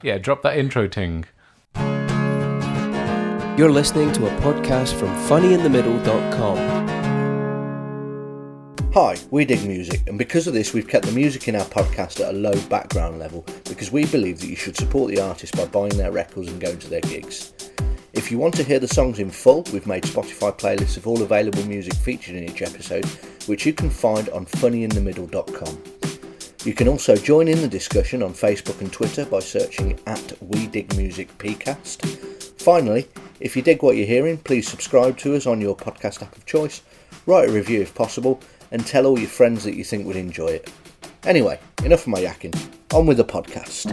Yeah, drop that intro ting. You're listening to a podcast from funnyinthemiddle.com. Hi, we dig music, and because of this we've kept the music in our podcast at a low background level because we believe that you should support the artist by buying their records and going to their gigs. If you want to hear the songs in full, we've made Spotify playlists of all available music featured in each episode, which you can find on funnyinthemiddle.com. You can also join in the discussion on Facebook and Twitter by searching at We Dig Music PCast. Finally, if you dig what you're hearing, please subscribe to us on your podcast app of choice, write a review if possible, and tell all your friends that you think would enjoy it. Anyway, enough of my yakking. On with the podcast.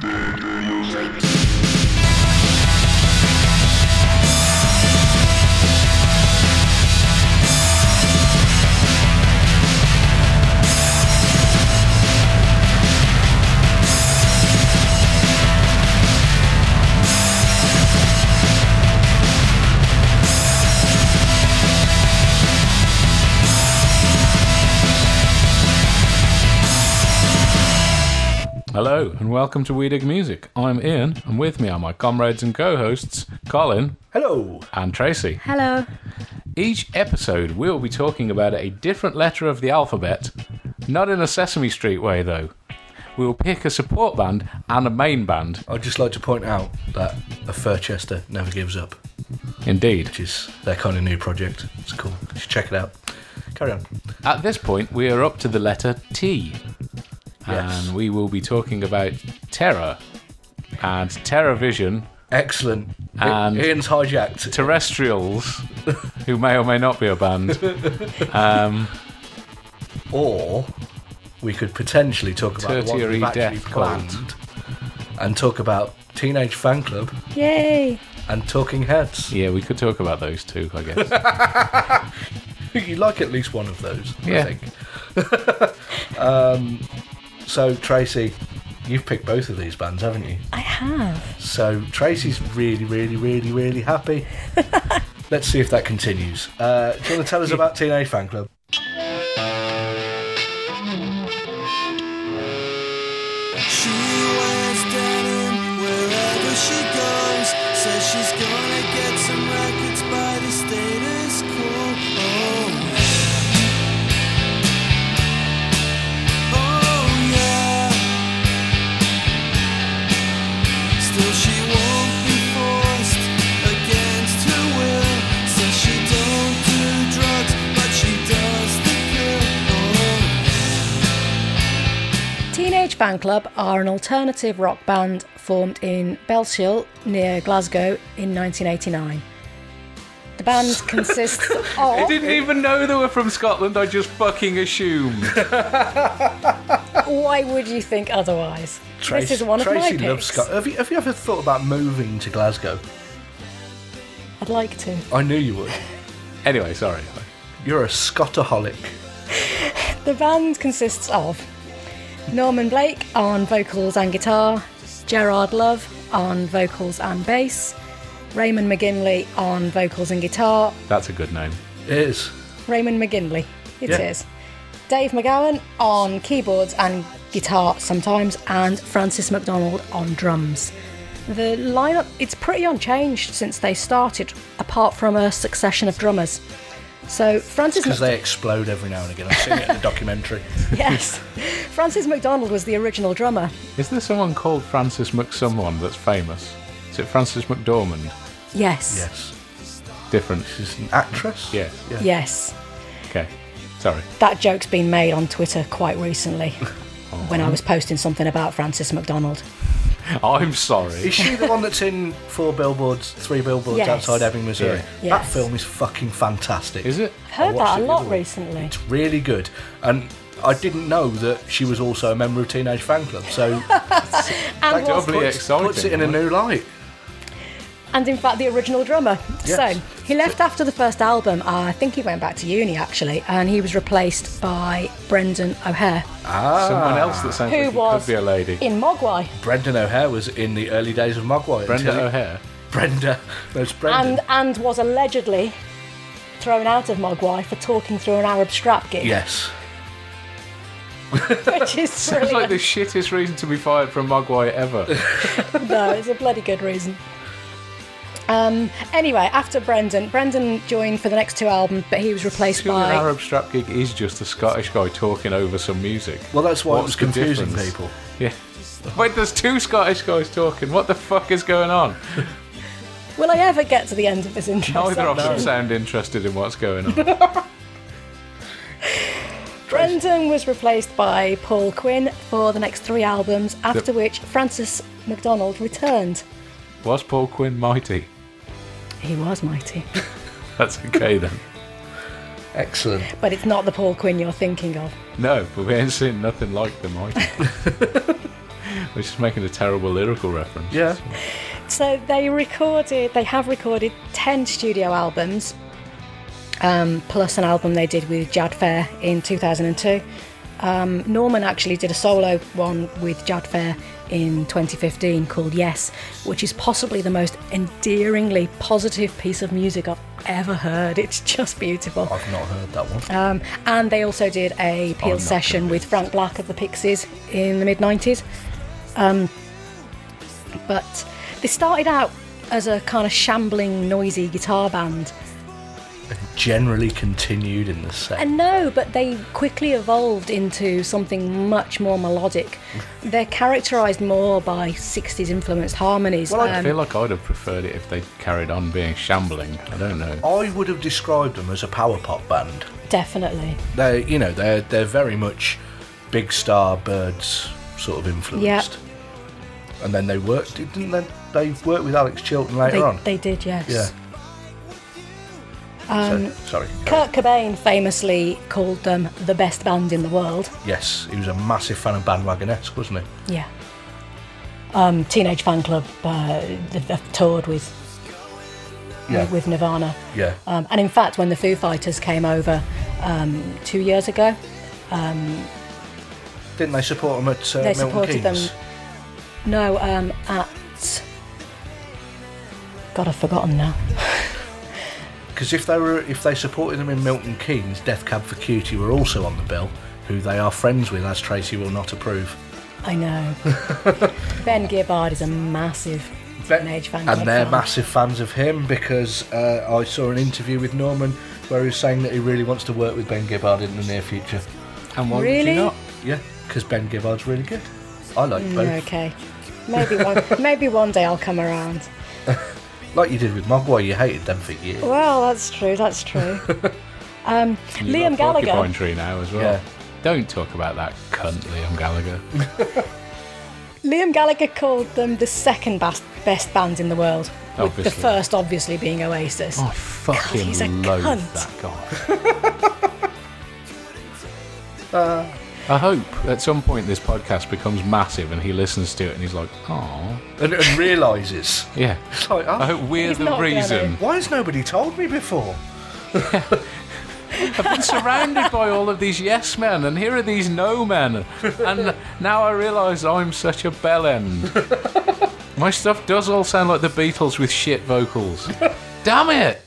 Hello, and welcome to We Dig Music. I'm Ian, and with me are my comrades and co-hosts, Colin. Hello. And Tracy. Hello. Each episode, we'll be talking about a different letter of the alphabet, not in a Sesame Street way, though. We'll pick a support band and a main band. I'd just like to point out that a Furchester never gives up. Indeed. Which is their kind of new project. It's cool. You should check it out. Carry on. At this point, we are up to the letter T. Yes. And we will be talking about Terror and TerrorVision. Excellent. And Ian's hijacked. Terrestrials, who may or may not be a band. Or we could potentially talk about the ones Tertiary we've actually Death planned Cult. and talk about Teenage Fan Club Yay. and Talking Heads. Yeah, we could talk about those too, I guess. You like at least one of those, Yeah. I think. So, Tracy, you've picked both of these bands, haven't you? I have. So, Tracy's really happy. Let's see if that continues. Do you want to tell us about Teenage Fan Club? She wears denim wherever she goes. Says she's gonna get some records by the status quo. Oh yeah. Still she won't be forced against her will. Says she don't do drugs, but she does the pill. Teenage Fan Club are an alternative rock band formed in Bellshill near Glasgow in 1989. The band consists I of... didn't even know they were from Scotland, I just fucking assumed. Why would you think otherwise? This is one of my Tracy picks. loves Scotland. Have you ever thought about moving to Glasgow? I'd like to. I knew you would. Anyway, sorry. You're a Scotaholic. The band consists of Norman Blake on vocals and guitar, Gerard Love on vocals and bass, Raymond McGinley on vocals and guitar. That's a good name. It is. Raymond McGinley, it is. Yeah. Dave McGowan on keyboards and guitar sometimes, and Francis McDonald on drums. The lineup, it's pretty unchanged since they started, apart from a succession of drummers. So Francis Because they explode every now and again. I've seen it in the documentary. Yes. Francis McDonald was the original drummer. Is there someone called Francis McSomeone that's famous? Is it Francis McDormand? Yes. Yes. Different. She's an actress? Yeah. Yes. Okay. Sorry. That joke's been made on Twitter quite recently when I was posting something about Francis McDonald. I'm sorry. Is she the one that's in 3 billboards Yes. outside Ebbing, Missouri? Yeah. That Yes. film is fucking fantastic. Is it? Heard watched that it a the lot other week. recently. It's really good. And I didn't know that she was also a member of Teenage Fan Club, so And, that was, doubly exciting. puts it in a new light. and in fact the original drummer. Yes. So he left after the first album. I think he went back to uni actually, and he was replaced by Brendan O'Hare, Someone else that sounds who like it was could be a lady. in Mogwai. Brendan O'Hare was in the early days of Mogwai. Brenda until he- O'Hare. Brenda. No, it's Brendan. And was allegedly thrown out of Mogwai for talking through an Arab strap gig. Yes. which is Sounds like brilliant. the shittest reason to be fired from Mogwai ever. No, it's a bloody good reason. Anyway, after Brendan joined for the next 2 albums, but he was replaced Surely an by... Arab Strap gig is just a Scottish guy talking over some music. Well, that's why it What's was the confusing difference? people. Yeah. Wait, there's 2 Scottish guys talking. What the fuck is going on? Will I ever get to the end of this intro? Neither of them section? sound interested in what's going on. Brendan was replaced by Paul Quinn for the next 3 albums, after which Francis McDonald returned. Was Paul Quinn mighty? He was mighty, That's okay then. Excellent. but it's not the Paul Quinn you're thinking of. No, but we ain't seen nothing like the mighty. We're just making a terrible lyrical reference. Yeah. So they have recorded 10 studio albums, plus an album they did with Jad Fair in 2002. Norman actually did a solo one with Jad Fair in 2015 called Yes, which is possibly the most endearingly positive piece of music I've ever heard. It's just beautiful. I've not heard that one. And they also did a Peel not session with Frank Black of the Pixies in the mid-90s. But they started out as a kind of shambling, noisy guitar band. Generally continued in the same. And no, but they quickly evolved into something much more melodic. They're characterised more by 60s influenced harmonies. Well, I feel like I'd have preferred it if they carried on being shambling. I don't know. I would have described them as a power pop band. Definitely. They're very much Big Star, Birds sort of influenced. Yep. And then they worked, didn't they? They worked with Alex Chilton later on. They did, yes. Yeah. Sorry. Kurt Cobain famously called them the best band in the world. Yes, he was a massive fan of Bandwagonesque, wasn't he? Yeah. Teenage Fan Club, they've toured with Nirvana. Yeah. And in fact, when the Foo Fighters came over 2 years ago, Didn't they support them at they Milton supported Keynes? them. No, at... God, I've forgotten now. Because if they supported them in Milton Keynes, Death Cab for Cutie were also on the bill, who they are friends with, as Tracy will not approve. I know. Ben Gibbard is a massive Teenage Fan Club And they're fan. massive fans of him because I saw an interview with Norman where he was saying that he really wants to work with Ben Gibbard in the near future. And why would Really? you not? Yeah, because Ben Gibbard's really good. I like both. Okay. Maybe one day I'll come around. Like you did with Mogwai, you hated them for years. Well, that's true. You've Liam got a porcupine Gallagher. tree now as well. Yeah. Don't talk about that cunt, Liam Gallagher. Liam Gallagher called them the second best band in the world. With the Obviously. first, obviously, being Oasis. I fucking he's a loathe cunt. that guy. I hope at some point this podcast becomes massive and he listens to it and he's like, oh. And realises. Yeah. It's like, oh, I hope we're He's the not gonna. reason. why has nobody told me before? I've been surrounded by all of these yes men, and here are these no men. And now I realise I'm such a bellend. My stuff does all sound like the Beatles with shit vocals. Damn it!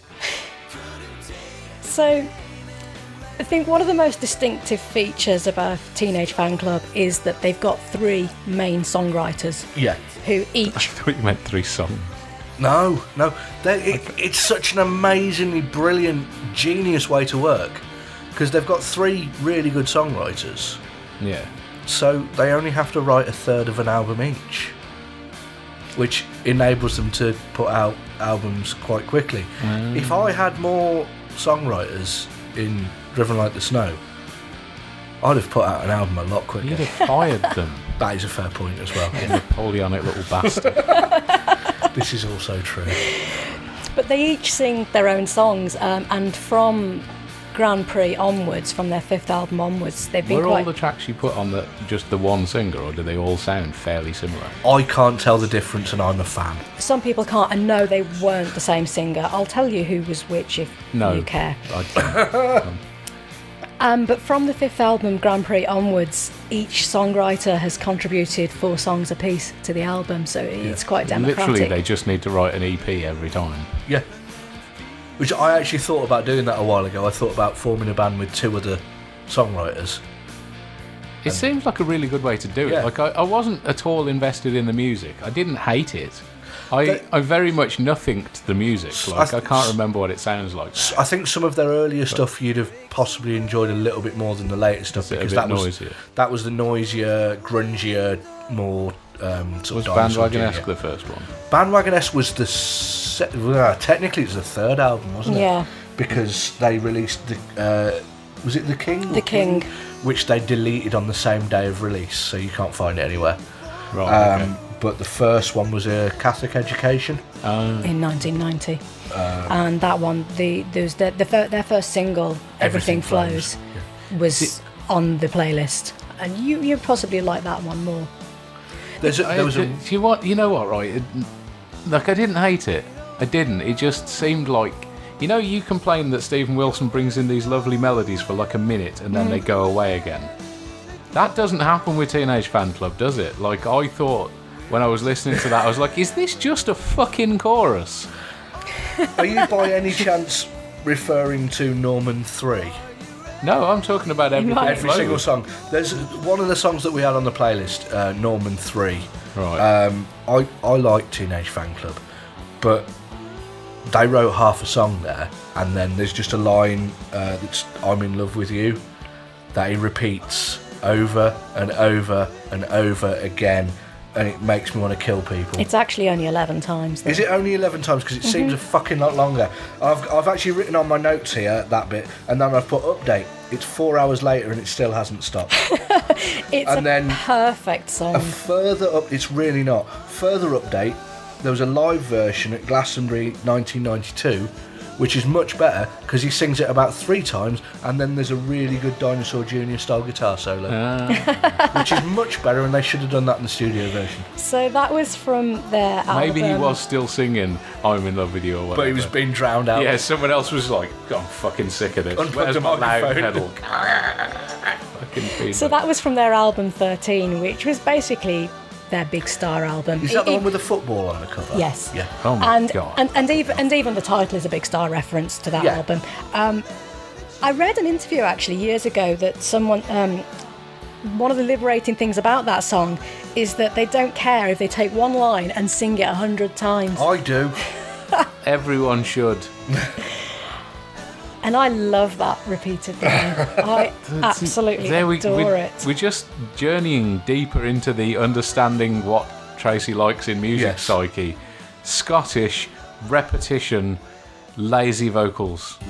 So, I think one of the most distinctive features about Teenage Fan Club is that they've got 3 main songwriters Yeah. who I each... thought you meant 3 songs. No. It's such an amazingly brilliant, genius way to work. Because they've got 3 really good songwriters. Yeah. So they only have to write a third of an album each. Which enables them to put out albums quite quickly. If I had more songwriters in Driven Like the Snow, I'd have put out an album a lot quicker. You'd have fired them. That is a fair point as well. You Napoleonic little bastard. This is also true. But they each sing their own songs, and from Grand Prix onwards, from their 5th album onwards, they've been Were all quite... the tracks you put on just the one singer, or do they all sound fairly similar? I can't tell the difference and I'm a fan. Some people can't, and no, they weren't the same singer. I'll tell you who was which if No. you care. I don't. But from the 5th album, Grand Prix onwards, each songwriter has contributed 4 songs apiece to the album, so it's quite democratic. Literally, they just need to write an EP every time. Yeah. Which I actually thought about doing that a while ago. I thought about forming a band with 2 other songwriters It seems like a really good way to do it. Yeah. Like I wasn't at all invested in the music. I didn't hate it. I very much nothinged the music. Like I can't remember what it sounds like. I think some of their earlier stuff you'd have possibly enjoyed a little bit more than the later stuff, Is it a because bit that noisier? was the noisier, grungier, more sort Was of Dinosaur Bandwagon-esque Jr. the first one? Bandwagon-esque was technically it was the third album, wasn't it? Yeah. Because they released was it The King? The King. Which they deleted on the same day of release, so you can't find it anywhere. Right. Okay. But the first one was a Catholic Education. In 1990. And that one, their first single, Everything Flows, was on the playlist. And you possibly like that one more. Do you know what? Right, like I didn't hate it. I didn't. It just seemed like, you complain that Stephen Wilson brings in these lovely melodies for like a minute and then they go away again. That doesn't happen with Teenage Fan Club, does it? Like I thought when I was listening to that, I was like, is this just a fucking chorus? Are you by any chance referring to Norman 3? No, I'm talking about everything. Every single song. There's one of the songs that we had on the playlist, Norman 3. Right. I like Teenage Fan Club, but they wrote half a song there, and then there's just a line that's I'm in love with you that he repeats over and over and over again, and it makes me want to kill people. It's actually only 11 times. Though. Is it only 11 times? Because it seems a fucking lot longer. I've actually written on my notes here that bit, and then I've put update. It's 4 hours later and it still hasn't stopped. It's and then perfect song. A further up, it's really not. Further update, there was a live version at Glastonbury 1992, which is much better because he sings it about 3 times, and then there's a really good Dinosaur Jr. style guitar solo, which is much better, and they should have done that in the studio version. So that was from their album. Maybe he was still singing I'm in love with you or whatever. But he was being drowned out. Yeah, someone else was like, I'm fucking sick of this. Unplug Where's the my loud microphone. pedal? Fucking feedback. So that was from their album 13, which was basically their big star album. Is that the one with the football on the cover? Yes. Yeah. Oh my and, God. and even the title is a big star reference to that Yeah. album. I read an interview actually years ago that someone one of the liberating things about that song is that they don't care if they take one line and sing it 100 times. I do. Everyone should. And I love that repeated line. I absolutely adore it. We're just journeying deeper into the understanding what Tracy likes in music Yes. psyche. Scottish, repetition, lazy vocals.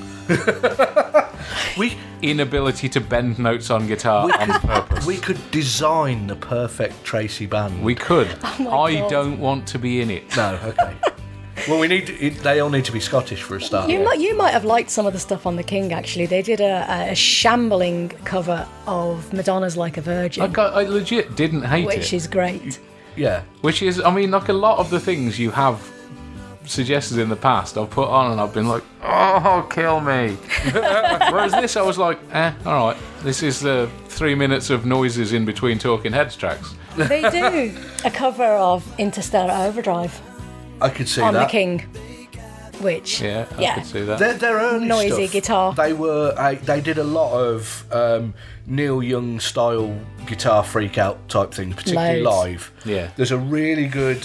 Inability to bend notes on guitar on purpose. We could design the perfect Tracy band. We could. my I God. don't want to be in it. No, okay. Well, they all need to be Scottish for a start. You might have liked some of the stuff on The King, actually. They did a shambling cover of Madonna's Like a Virgin, I legit didn't hate which it. is great. Yeah. Which is, I mean, like a lot of the things you have suggested in the past, I've put on and I've been like, oh, kill me. Whereas this, I was like, all right. This is the 3 minutes of noises in between Talking Heads tracks. They do a cover of Interstellar Overdrive I could see on that. The King, which, Yeah, I could see that. Their early Noisy stuff, guitar. They did a lot of Neil Young style guitar freak out type things, particularly Loads. live. Yeah. There's a really good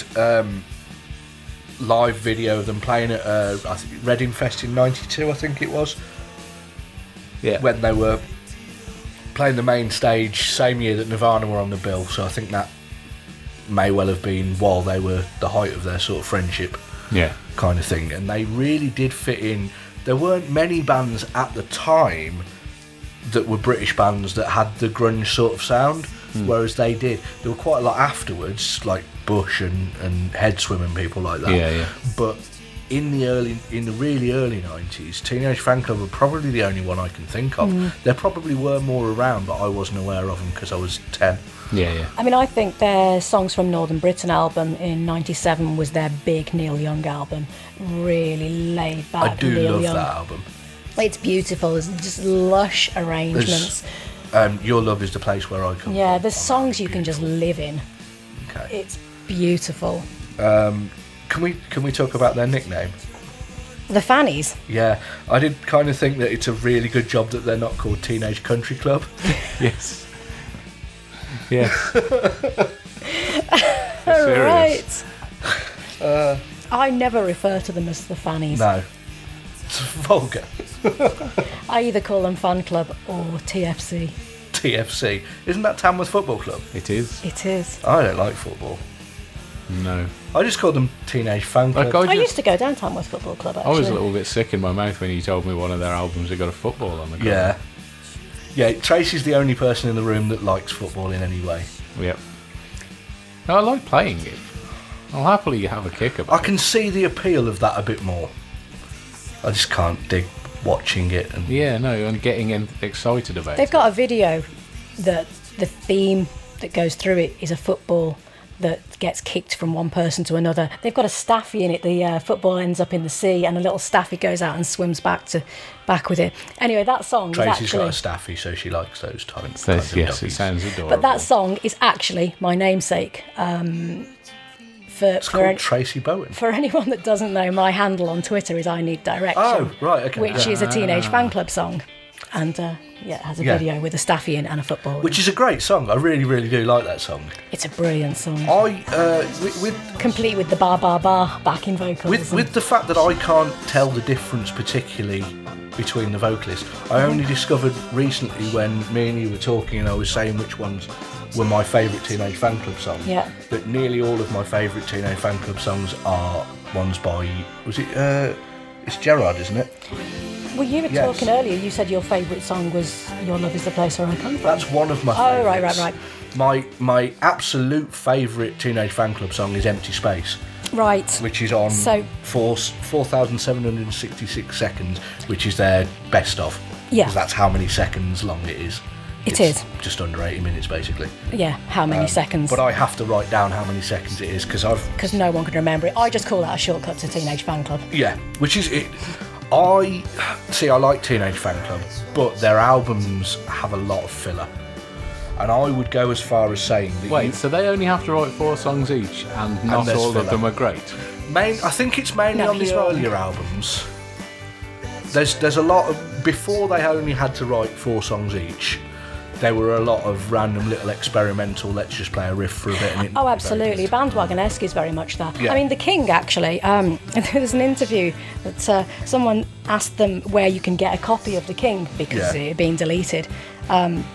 live video of them playing at I think Reading Fest in '92, I think it was, Yeah. when they were playing the main stage, same year that Nirvana were on the bill. So I think that may well have been while they were the height of their sort of friendship. Yeah. Kind of thing, and they really did fit in. There weren't many bands at the time that were British bands that had the grunge sort of sound, whereas they did. There were quite a lot afterwards, like Bush and Headswim and people like that. Yeah, yeah. But in the really early 90s, Teenage Fan Club were probably the only one I can think of. There probably were more around, but I wasn't aware of them because I was 10. Yeah, yeah. I mean, I think their Songs from Northern Britain album in '97 was their big Neil Young album. Really laid back. I do Neil love Young. that album. It's beautiful. It's just lush arrangements. Your Love Is the Place Where I Come Yeah, From. there's songs you can just live in. Okay. It's beautiful. Can we talk about their nickname? The Fannies. Yeah, I did kind of think that it's a really good job that they're not called Teenage Country Club. Yes. Yeah. Serious. Right. I never refer to them as the fannies. No. It's vulgar. I either call them fan club or TFC. TFC. Isn't that Tamworth Football Club? It is. It is. I don't like football. No. I just call them Teenage Fan Club. Like I used to go down Tamworth Football Club, I actually. was a little bit sick in my mouth when you told me one of their albums had got a football on the cover. Yeah. Yeah, Tracy's the only person in the room that likes football in any way. Yep. No, I like playing it. I'll happily have a kick about I can see the appeal of that a bit more. I just can't dig watching it. And it. Yeah, no, and getting excited about They've it. got a video that the theme that goes through it is a football that gets kicked from one person to another. They've got a staffy in it. The football ends up in the sea, and a little staffy goes out and swims back with it. Anyway, that song is Tracy's actually... got a staffy, so she likes those kinds Yes, of it doggies. sounds adorable. But that song is actually my namesake. It's called Tracy Bowen. For anyone that doesn't know, my handle on Twitter is I Need Direction. Oh, right, okay. Which is a Teenage Fan Club song. And it has a video with a staffy in and a football. Which is a great song. I really, really do like that song. It's a brilliant song. With Complete with the bar bar bar backing vocals. with the fact that I can't tell the difference particularly between the vocalists, I only discovered recently when me and you were talking and I was saying which ones were my favourite Teenage Fan Club songs. Yeah. That nearly all of my favourite Teenage Fan Club songs are ones by... Was it... it's Gerard, isn't it? Well, you were Yes. talking earlier, you said your favourite song was Your Love Is the Place Where I Come From. That's one of my Oh, favourites. right. My absolute favourite Teenage Fan Club song is Empty Space, Right. which is on So- 4,766 seconds, which is their best of. Yeah. Because that's how many seconds long it is. It It's is. just under 80 minutes, basically. Yeah, how many seconds? But I have to write down how many seconds it is, because I've... Because no one can remember it. I just call that a shortcut to Teenage Fan Club. Yeah, which is it. I like Teenage Fan Club, but their albums have a lot of filler. And I would go as far as saying that Wait, so they only have to write 4 songs each, and not there's all filler. of them are great? I think it's mainly No, on he's the wrong. earlier albums. There's a lot of... Before they only had to write 4 songs each, there were a lot of random little experimental, let's just play a riff for a bit. And it Oh, absolutely. Bandwagon-esque is very much that. Yeah. I mean, The King, actually, there was an interview that someone asked them where you can get a copy of The King because Yeah. it had been deleted. And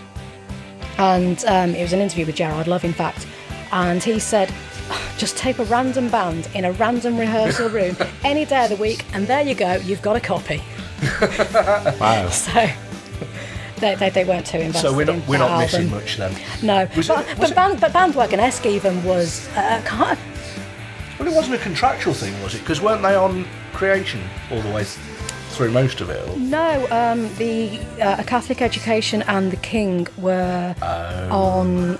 it was an interview with Gerard Love, in fact. And he said, just take a random band in a random rehearsal room any day of the week, and there you go, you've got a copy. Wow. So... They weren't too invested. So we're in not that missing album. much then. No, Was but it- Bandwagon-esque even was kind of, Well, it wasn't a contractual thing, was it? Because weren't they on Creation all the way through most of it? Or? no. The A Catholic Education and The King were on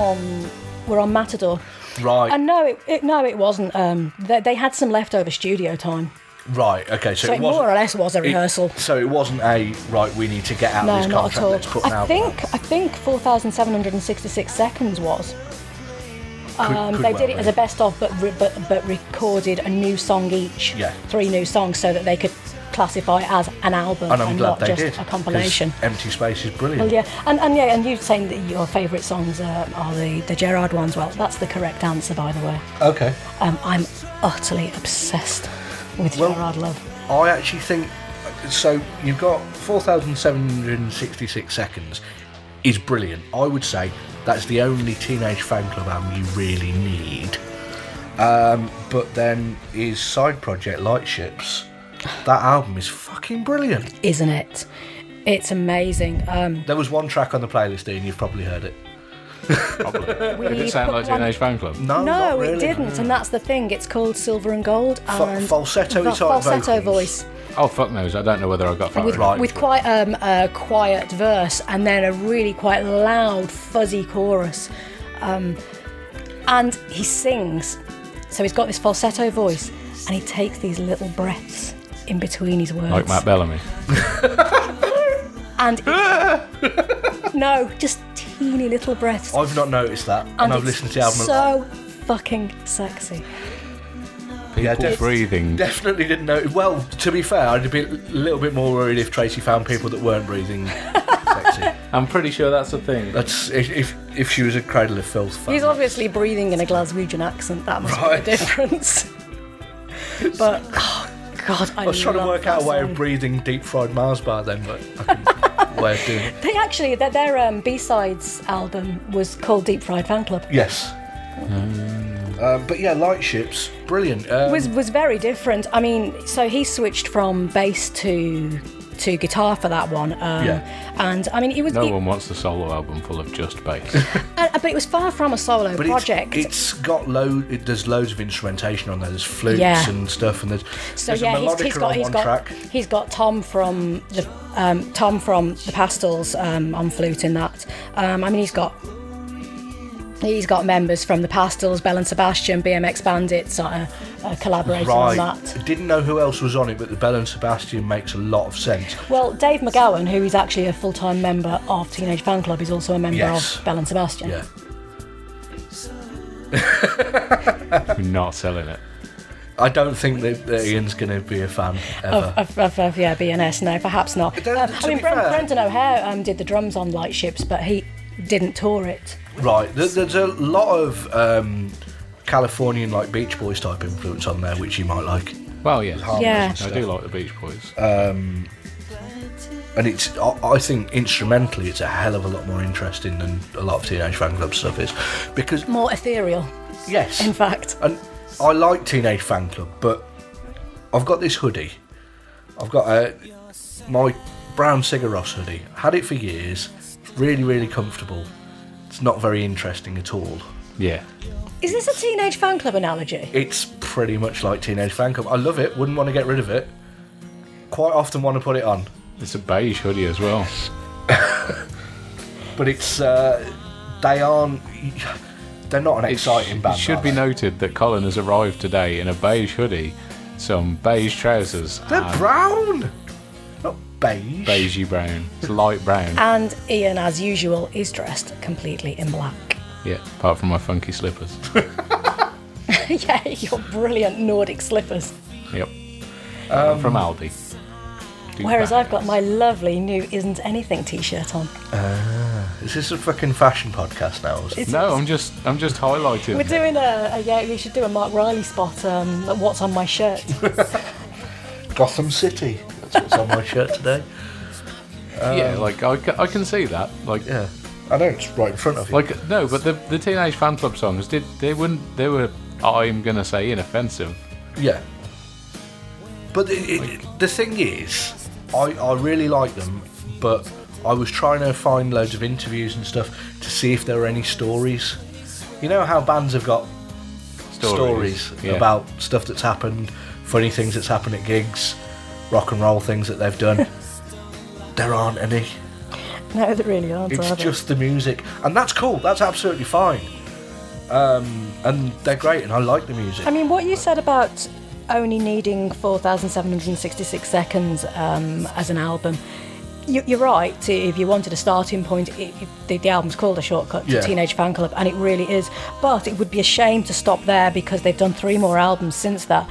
Matador. Right, And no, it wasn't. They had some leftover studio time, right, okay. So so it it wasn't more or less was a rehearsal. So it wasn't a right. We need to get out of No, this not contract. at all. Let's put an I album. think 4,766 seconds was. Could They well did it be. as a best of, but recorded a new song each. Yeah. 3 new songs, so that they could classify it as an album And I'm glad not they just did. a compilation. 'cause Empty Space is brilliant. Well, yeah, and you saying that your favourite songs are the Gerard ones. Well, that's the correct answer, by the way. Okay. I'm utterly obsessed with Well- Gerard Love. I actually think so. You've got 4,766 seconds. Is brilliant. I would say that's the only Teenage Fan Club album you really need. But then his side project Lightships, that album is fucking brilliant. Isn't it? It's amazing. There was one track on the playlist, Ian, you've probably heard it. Did it sound like Teenage Fan Club? No, not No, really. it didn't, and that's the thing. It's called Silver and Gold and falsetto type falsetto vocals. voice Oh, fuck knows. I don't know whether I got that with, right. with quite a quiet verse and then a really quite loud, fuzzy chorus. And he sings, so he's got this falsetto voice, and he takes these little breaths in between his words. Like Matt Bellamy. And no, just teeny little breaths. I've not noticed that, and I've it's listened to the album a lot. so fucking sexy. People def- breathing. Definitely didn't know. Well, to be fair, I'd be a little bit more worried if Tracy found people that weren't breathing sexy. I'm pretty sure that's a thing. That's if she was a Cradle of Filth fan. He's obviously breathing in a Glaswegian accent. That must Right. be the difference. But oh God, I was trying to love work out a that way song. of breathing deep fried Mars bar then, but I couldn't way of doing it. They actually their B-sides album was called Deep Fried Fan Club. Yes. But yeah, Light Ships, brilliant. Was very different. I mean, so he switched from bass to guitar for that one. And I mean, it was. No one wants a solo album full of just bass. But it was far from a solo but project. it's got there's loads of instrumentation on there. There's flutes Yeah. and stuff, and there's So a yeah, melodica on one track. he's got Tom from the Pastels on flute in that. I mean, he's got members from the Pastels, Bell and Sebastian, BMX Bandits collaborating on that. I didn't know who else was on it, but the Bell and Sebastian makes a lot of sense. Well, Dave McGowan, who is actually a full-time member of Teenage Fan Club, is also a member Yes. of Bell and Sebastian. Yeah. We're not selling it. I don't think that Ian's going to be a fan ever. Of BNS, no, perhaps not. To I mean, be fair- Brendan O'Hare did the drums on Light Ships, but he didn't tour it. Right, there's a lot of Californian like Beach Boys type influence on there, which you might like. Well, yeah. Harmonies Yeah. and I stuff. do like the Beach Boys. And it's, I think instrumentally it's a hell of a lot more interesting than a lot of Teenage Fan Club stuff is, because More ethereal, yes, in fact. and I like Teenage Fan Club, but I've got this hoodie. I've got my brown Sigur Rós hoodie. Had it for years. It's really, really comfortable. It's not very interesting at all. Yeah. Is this a Teenage Fan Club analogy? It's pretty much like Teenage Fan Club. I love it. Wouldn't want to get rid of it. Quite often want to put it on. It's a beige hoodie as well. But it's they're not an exciting band. It should are be they? noted that Colin has arrived today in a beige hoodie, some beige trousers, They're and brown, not beige. beigey brown. It's light brown. And Ian, as usual, is dressed completely in black. Yeah, apart from my funky slippers. Yeah, your brilliant Nordic slippers. Yep. From Aldi. Do Whereas that. I've got my lovely new Isn't Anything t-shirt on. Is this a fucking fashion podcast now? Is it? No, I'm just highlighting. We're doing we should do a Mark Riley spot, what's on my shirt. Gotham City. That's what's on my shirt today. Yeah, like I can see that. Like Yeah, I know it's right in front of you. Like no, but the Teenage Fan Club songs they were I'm gonna say inoffensive. Yeah. But the thing is, I really like them, but I was trying to find loads of interviews and stuff to see if there were any stories. You know how bands have got stories Yeah. about stuff that's happened, funny things that's happened at gigs, rock and roll things that they've done. There aren't any. No, they really aren't, It's are they? just the music, and that's cool. That's absolutely fine. And they're great, and I like the music. I mean, what you said about only needing 4,766 seconds as an album, you're right. If you wanted a starting point, the album's called A Shortcut to Yeah. Teenage Fan Club, and it really is. But it would be a shame to stop there, because they've done 3 more albums since that,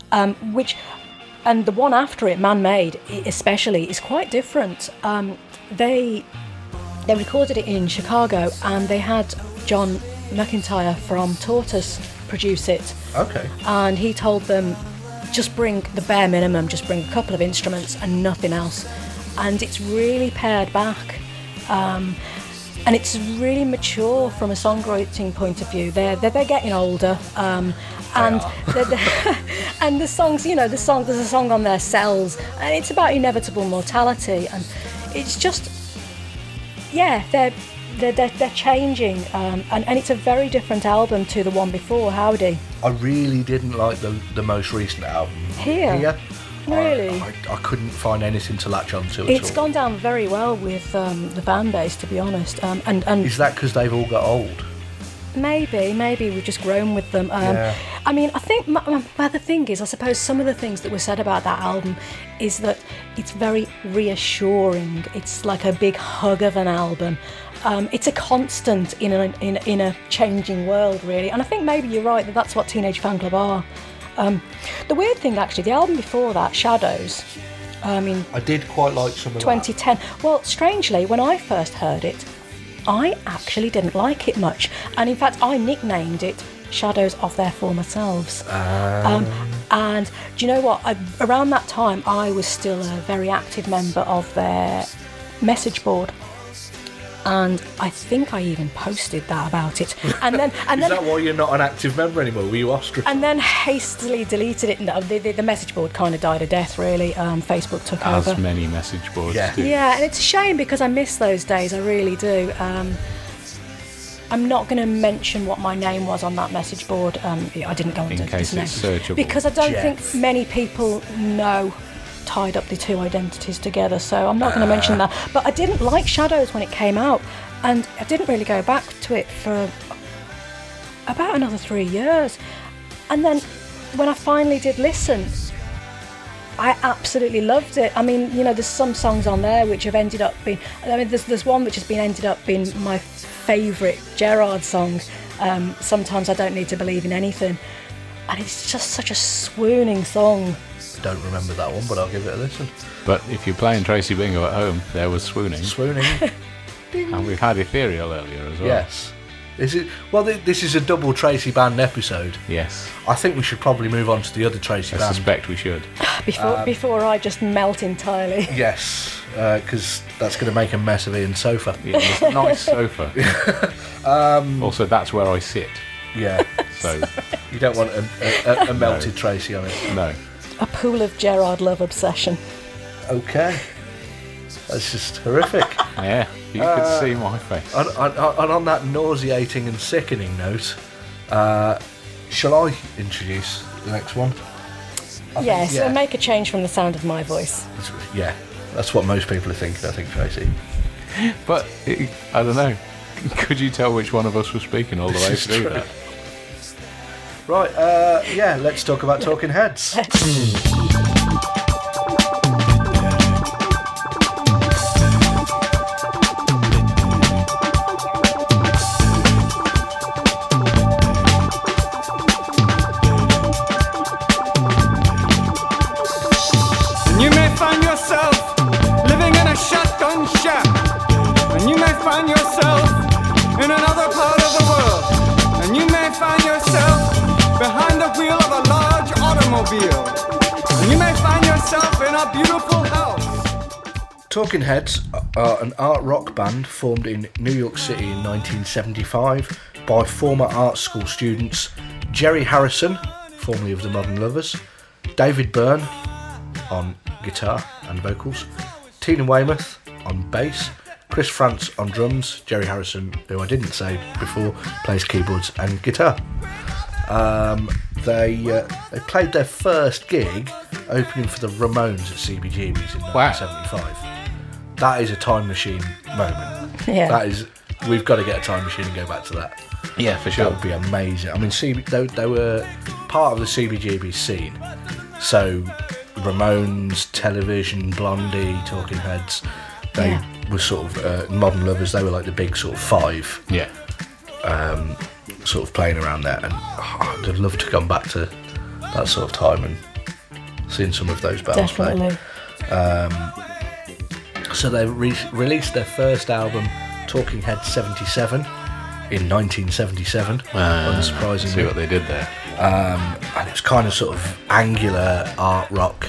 and the one after it, Man Made, especially, is quite different. They recorded it in Chicago, and they had John McIntyre from Tortoise produce it. Okay. And he told them, just bring the bare minimum, just bring a couple of instruments and nothing else. And it's really pared back. And it's really mature from a songwriting point of view. They're getting older. And and the songs, there's a song on there, Cells, and it's about inevitable mortality. And it's just, yeah, they're changing, and it's a very different album to the one before, Howdy. I really didn't like the most recent album. Here? Really? I couldn't find anything to latch onto at It's all. gone down very well with the fan base, to be honest. And Is that because they've all got old? maybe we've just grown with them. Yeah. I mean, I think the thing is, I suppose some of the things that were said about that album is that it's very reassuring. It's like a big hug of an album. It's a constant in a changing world, really. And I think maybe you're right that that's what Teenage Fan Club are. The weird thing, actually, the album before that, Shadows, I mean, I did quite like some of 2010. Well, strangely, when I first heard it, I actually didn't like it much. And in fact, I nicknamed it Shadows of Their Former Selves. And do you know what? Around that time, I was still a very active member of their message board. And I think I even posted that about it. And then, Is that why you're not an active member anymore? Were you ostracized? and then hastily deleted it. No, the message board kind of died a death, really. Facebook took As over. many message boards Yeah. do. Yeah, and it's a shame because I miss those days. I really do. I'm not going to mention what my name was on that message board. I didn't go into case this name it's searchable. because I don't Jeff. think many people tied up the two identities together. So I'm not going to mention that. But I didn't like Shadows when it came out, and I didn't really go back to it for about another 3 years. And then when I finally did listen, I absolutely loved it. I mean, there's some songs on there which have ended up being... I mean, there's one which has ended up being my favourite Gerard song, Sometimes I Don't Need to Believe in Anything. And it's just such a swooning song. Don't remember that one, but I'll give it a listen. But if you're playing Tracy Bingo at home, there was Swooning. Swooning. And we've had Ethereal earlier as well. Yes. This is a double Tracy Band episode. Yes. I think we should probably move on to the other Tracy I Band. suspect we should. Before I just melt entirely. Yes, because that's going to make a mess of Ian's sofa. Yeah, it's a nice sofa. Also, that's where I sit. Yeah. So, You don't want a melted Tracy on it. no. A pool of Gerard love obsession. Okay. That's just horrific. Yeah, you could see my face. And on that nauseating and sickening note, shall I introduce the next one? Yes, yeah. and make a change from the sound of my voice. Yeah, that's what most people are thinking, I think, Tracy. But, I don't know. Could you tell which one of us was speaking all the way This is through true. that? Right, yeah, let's talk about Talking Heads. You may find yourself living in a shotgun shack, and you may find yourself in another part of the world, and you may find yourself behind the wheel of a large automobile, and you may find yourself in a beautiful house. Talking Heads are an art rock band formed in New York City in 1975 by former art school students Jerry Harrison, formerly of the Modern Lovers, David Byrne on guitar and vocals, Tina Weymouth on bass, Chris France on drums, Jerry Harrison, who I didn't say before, plays keyboards and guitar. They played their first gig opening for the Ramones at CBGB's in 1975. That is a time machine moment. Yeah. That is, we've got to get a time machine and go back to that. Yeah, for That sure. would be amazing. I mean, they were part of the CBGB scene. So, Ramones, Television, Blondie, Talking Heads, they were sort of Modern Lovers. They were like the big sort of five, Yeah. sort of playing around there. And I'd have loved to come back to that sort of time and seen some of those bands play. Definitely. So they released their first album, Talking Heads 77, in 1977, unsurprisingly. See what they did there. And it was kind of sort of angular art rock,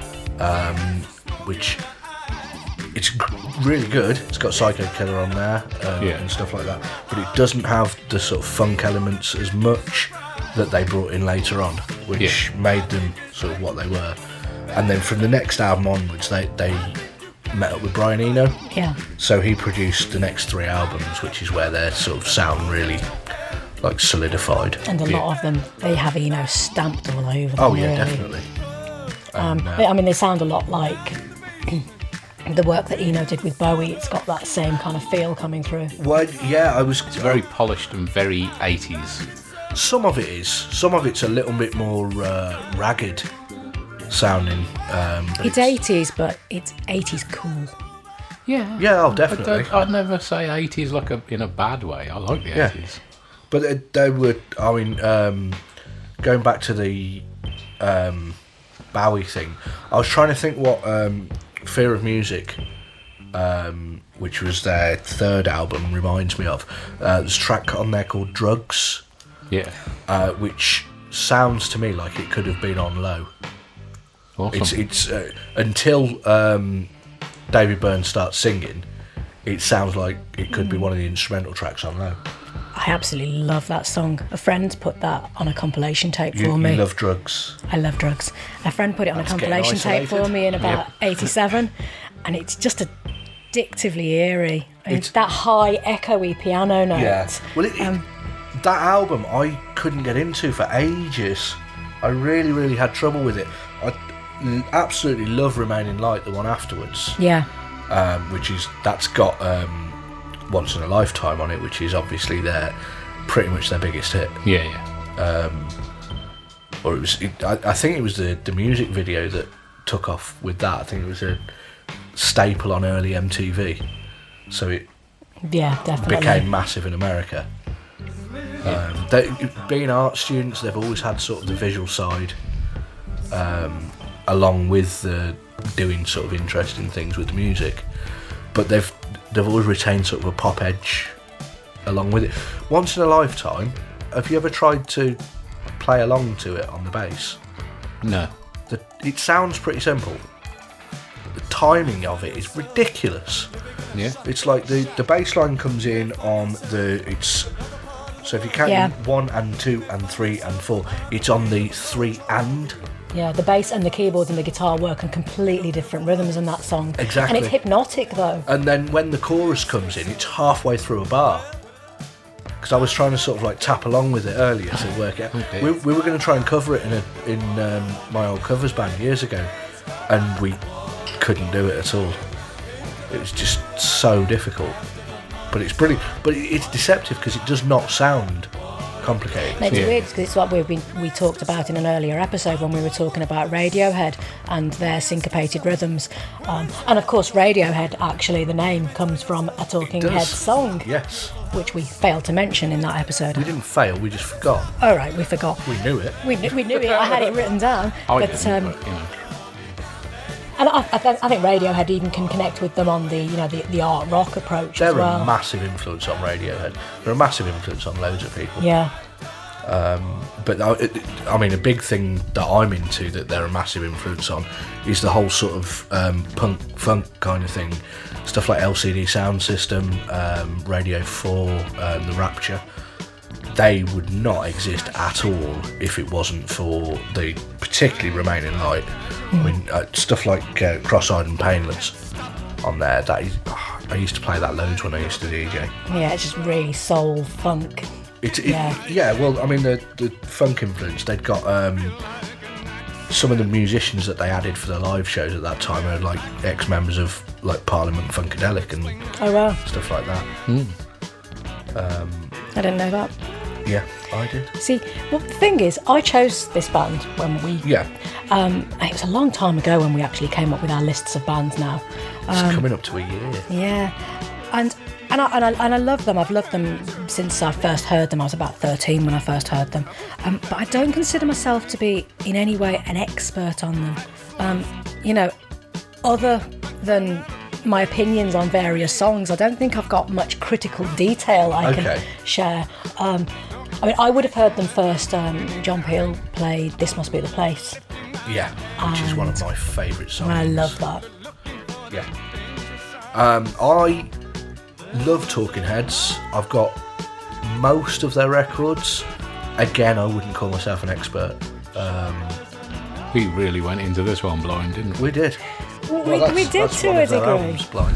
which it's really good. It's got Psycho Killer on there and stuff like that, but it doesn't have the sort of funk elements as much that they brought in later on, which made them sort of what they were. And then from the next album onwards, they met up with Brian Eno, so he produced the next three albums, which is where their sort of sound really like solidified. And a lot of them, they have Eno stamped all over them. Oh yeah, really. definitely. I mean, they sound a lot like the work that Eno did with Bowie. It's got that same kind of feel coming through. Well, yeah, It's very polished and very 80s. some of it is. Some of it's a little bit more ragged sounding. But It's 80s, but it's 80s cool. Yeah. Yeah, oh, definitely. I'd never say 80s like in a bad way. I like the 80s. But they were, I mean, going back to the Bowie thing. I was trying to think what Fear of Music, which was their third album, reminds me of. There's a track on there called Drugs, Yeah. which sounds to me like it could have been on Low. Awesome. It's until David Byrne starts singing, it sounds like it could be one of the instrumental tracks on Low. I absolutely love that song. A friend put that on a compilation tape You for me. love Drugs. I love Drugs. A friend put it on That's a getting compilation tape for isolated. me in about 87, and it's just addictively eerie. It's that high, echoey piano note. Yeah. Well, that album I couldn't get into for ages. I really, really had trouble with it. I absolutely love Remaining Light, the one afterwards, Yeah. that's got Once in a Lifetime on it, which is obviously pretty much their biggest hit. Yeah. Or I think it was the music video that took off with that. I think it was a staple on early MTV, so it Yeah, definitely. became massive in America. Being art students, they've always had sort of the visual side, along with the doing sort of interesting things with the music, but they've always retained sort of a pop edge along with it. Once in a Lifetime, have you ever tried to play along to it on the bass? No. It sounds pretty simple. The timing of it is ridiculous. Yeah. It's like the bass line comes in on so if you count Yeah. 1 and 2 and 3 and 4, it's on the 3 and. Yeah, the bass and the keyboards and the guitar work on completely different rhythms in that song. Exactly. And it's hypnotic, though. And then when the chorus comes in, it's halfway through a bar. Because I was trying to sort of like tap along with it earlier to work out. Okay. We were going to try and cover it in my old covers band years ago, and we couldn't do it at all. It was just so difficult. But it's brilliant. But it's deceptive because it does not sound complicated. And it's Yeah. weird because it's what we talked about in an earlier episode when we were talking about Radiohead and their syncopated rhythms. And of course, Radiohead, actually, the name comes from a Talking Does. Heads song, Yes. which we failed to mention in that episode. We didn't fail, we just forgot. All right, we forgot. We knew it. We knew it. I had it written down. I but, didn't, but, you know. And I think Radiohead even can connect with them on the art rock approach They're as well. a massive influence on Radiohead. They're a massive influence on loads of people. Yeah. But I mean, a big thing that I'm into that they're a massive influence on is the whole sort of punk funk kind of thing. Stuff like LCD Sound System, Radio 4, The Rapture. They would not exist at all if it wasn't for the particularly Remaining Light. I mean, stuff like Cross-Eyed and Painless on there. That is, I used to play that loads when I used to DJ. Yeah, it's just really soul funk. Yeah, well, I mean, the funk influence, they'd got some of the musicians that they added for their live shows at that time are like ex-members of like Parliament Funkadelic and Oh, wow. stuff like that. I didn't know that. Yeah, I did. See, well, the thing is, I chose this band when we... Yeah, and it was a long time ago when we actually came up with our lists of bands now. it's coming up to a year. Yeah. And I love them. I've loved them since I first heard them. I was about 13 when I first heard them. But I don't consider myself to be in any way an expert on them. Other than my opinions on various songs, I don't think I've got much critical detail I can Okay. share. I mean, I would have heard them first. John Peel played This Must Be the Place. Yeah, which is one of my favourite songs. And I love that. Yeah. I love Talking Heads. I've got most of their records. Again, I wouldn't call myself an expert. We really went into this one blind, didn't we? We did. We did that's to one a of their degree. albums, Blind.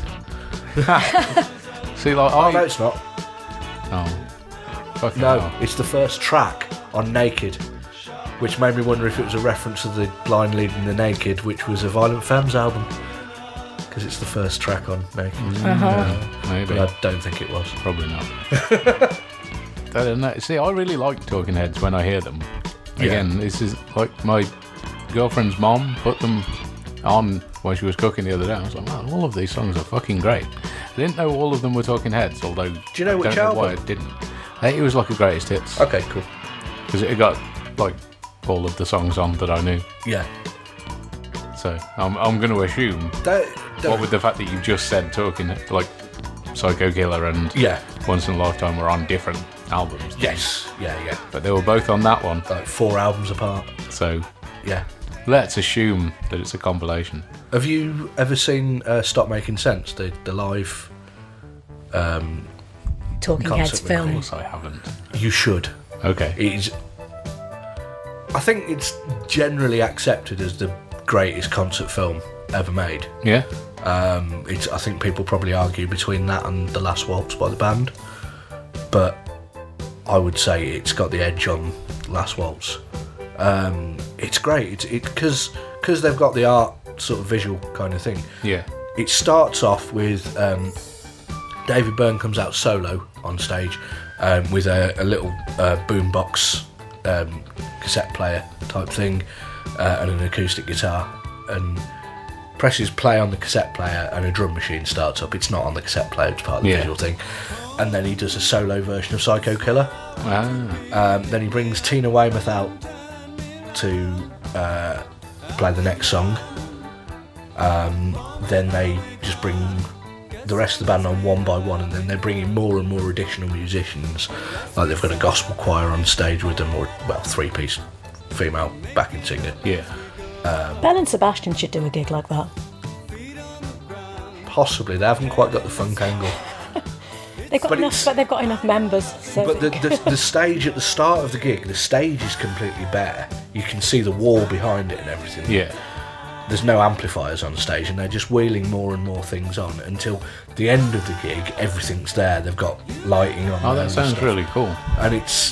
See, like, Oh, no, it's not. Oh. Fucking No, hell. it's the first track on Naked, which made me wonder if it was a reference to the Blind leading the Naked, which was a Violent Femmes album, because it's the first track on Naked. Maybe. But I don't think it was. Probably not. I don't know. See, I really like Talking Heads when I hear them. Again, this is like my girlfriend's mom put them on while she was cooking the other day. I was like, man, all of these songs are fucking great. I didn't know all of them were Talking Heads, although Do you know I which don't know why I album? didn't. I think it was like a greatest hits Okay, cool. because it got like all of the songs on that I knew. Yeah. So I'm going to assume, what with the fact that you just said Talking, like Psycho Killer and Yeah. Once in a Lifetime were on different albums. Yes. Yeah. But they were both on that one. Like 4 albums apart. So Yeah. let's assume that it's a compilation. Have you ever seen Stop Making Sense, the live? Talking Concert Heads with film. Of course I haven't. You should. Okay. I think it's generally accepted as the greatest concert film ever made. Yeah? I think people probably argue between that and The Last Waltz by the band, but I would say it's got the edge on Last Waltz. It's great. It's because they've got the art sort of visual kind of thing. Yeah. It starts off with David Byrne comes out solo on stage with a little boombox cassette player type thing and an acoustic guitar, and presses play on the cassette player and a drum machine starts up. It's not on the cassette player, it's part of the Yeah. visual thing. And then he does a solo version of Psycho Killer. Then he brings Tina Weymouth out to play the next song. Then they just bring the rest of the band on one by one, and then they bring in more and more additional musicians. Like they've got a gospel choir on stage with them, or 3-piece female backing singer. Yeah. Belle and Sebastian should do a gig like that. Possibly, they haven't quite got the funk angle. They've got But enough, it's- but they've got enough members. So But the stage at the start of the gig, the stage is completely bare. You can see the wall behind it and everything. Yeah. There's no amplifiers on stage, and they're just wheeling more and more things on until the end of the gig. Everything's there. They've got lighting on. Oh, there that and sounds stuff. really cool. And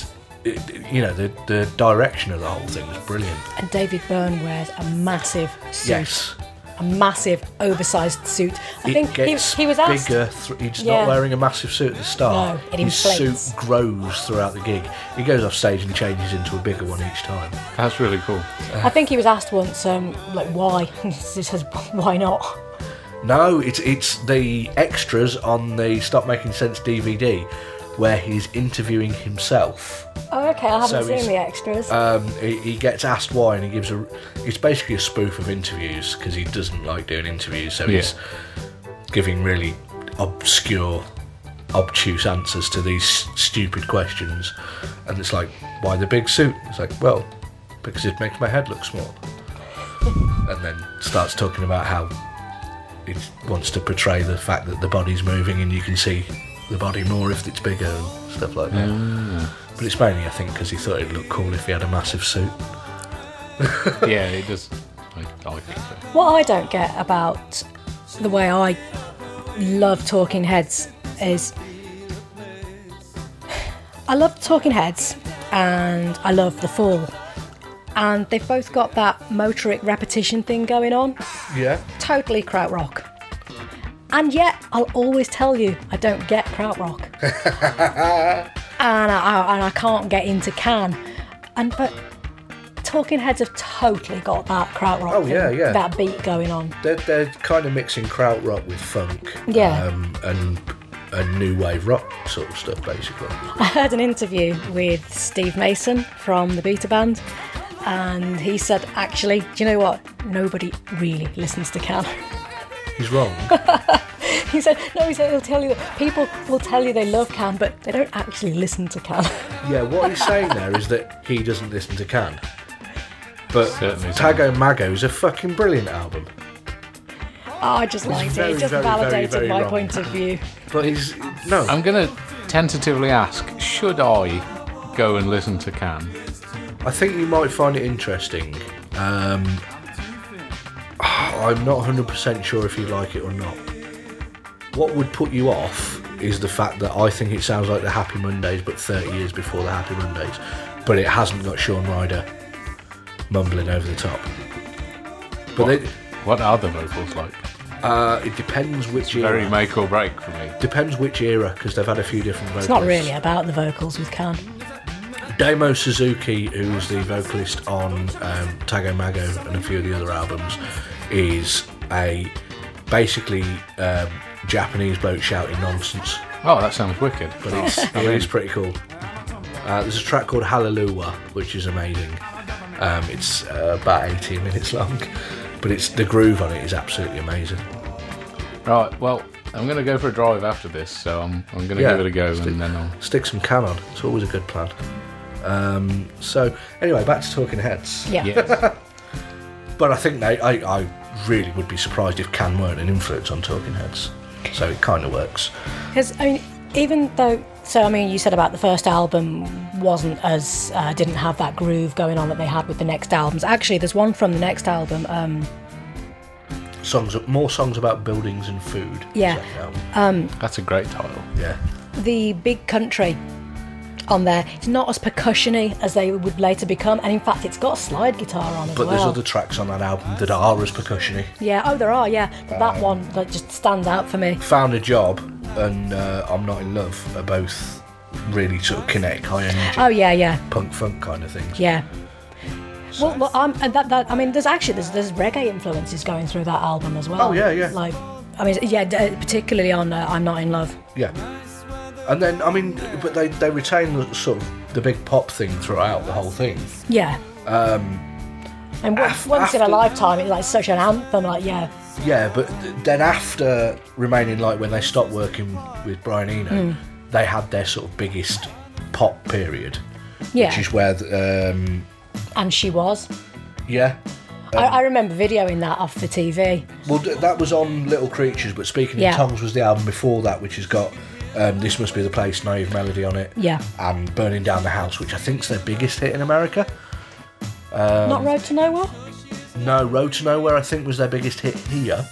the direction of the whole thing is brilliant. and David Byrne wears a massive suit, Yes, a massive oversized suit. I think it gets he was asked. bigger. He's Yeah. not wearing a massive suit at the start. No, it His inflates. suit grows throughout the gig. He goes off stage and changes into a bigger one each time. That's really cool. I think he was asked once, like why? He says, why not? No, it's the extras on the Stop Making Sense DVD where he's interviewing himself. Oh, okay, I haven't So he's- seen the extras. He gets asked why, and he gives it's basically a spoof of interviews because he doesn't like doing interviews, so he's giving really obscure, obtuse answers to these stupid questions. And it's like, why the big suit? It's like, well, because it makes my head look small. And then starts talking about how he wants to portray the fact that the body's moving and you can see the body more if it's bigger and stuff like that. But it's mainly, I think, because he thought it'd look cool if he had a massive suit. Yeah, it does. I think so. What I don't get about the way I love Talking Heads is I love Talking Heads and I love The Fall. And they've both got that motoric repetition thing going on. Yeah. Totally krautrock. And yet, I'll always tell you, I don't get krautrock. and I can't get into Can. But Talking Heads have totally got that krautrock Oh, yeah, thing, yeah. that beat going on. They're kind of mixing krautrock with funk. Yeah. And new wave rock sort of stuff, basically. I heard an interview with Steve Mason from the Beta Band, and he said, actually, do you know what? Nobody really listens to Can. He's wrong. He said, he'll tell you that people will tell you they love Can, but they don't actually listen to Can. Yeah, what he's saying there is that he doesn't listen to Can. But Certainly Tago Mago is a fucking brilliant album. I just liked very, it. It just very, very, validated very my wrong. point of view. But he's... No. I'm going to tentatively ask, should I go and listen to Can? I think you might find it interesting. I'm not 100% sure if you like it or not. What would put you off is the fact that I think it sounds like the Happy Mondays, but 30 years before the Happy Mondays. But it hasn't got Shaun Ryder mumbling over the top. But What are the vocals like? it depends which Very era. make or break for me. Depends which era, because they've had a few different vocals. It's not really about the vocals with Can. Damo Suzuki, who's the vocalist on Tago Mago and a few of the other albums, is a basically Japanese bloke shouting nonsense, Oh, that sounds wicked. but it is pretty cool. There's a track called Hallelujah, which is amazing. It's about 18 minutes long, But it's the groove on it is absolutely amazing. Right, well, I'm going to go for a drive after this, so I'm going to give it a go, and then I'll... Stick some Can on. It's always a good plan. So, anyway, back to Talking Heads. Yeah. Yes. But I think I really would be surprised if Can weren't an influence on Talking Heads. So it kind of works. Because, I mean, even though... So, I mean, you said about the first album wasn't as... didn't have that groove going on that they had with the next albums. Actually, there's one from the next album... More songs about buildings and food. Yeah. That's a great title. Yeah. The Big Country on there, it's not as percussion-y as they would later become, and in fact it's got a slide guitar on as But well. there's other tracks on that album that are as percussion-y. Yeah, oh there are, yeah. But that one that just stands out for me. Found a Job and I'm Not in Love are both really sort of kinetic, high energy, Oh yeah, punk funk kind of things. yeah. Well, and that I mean, there's reggae influences going through that album as well. Oh, yeah. Like, I mean, yeah, particularly on I'm Not in Love. Yeah. And then, I mean, but they retain the sort of the big pop thing throughout the whole thing. Yeah. And once in a lifetime, it's like such an anthem. Like, yeah. Yeah, but then after Remaining Light, when they stopped working with Brian Eno, they had their sort of biggest pop period. Yeah. Which is where, And She Was. yeah. I remember videoing that off the TV. Well, that was on Little Creatures, but Speaking in Tongues was the album before that, which has got This Must Be the Place, Naive Melody on it. Yeah. And Burning Down the House, which I think's their biggest hit in America. Not Road to Nowhere? No, Road to Nowhere I think was their biggest hit here.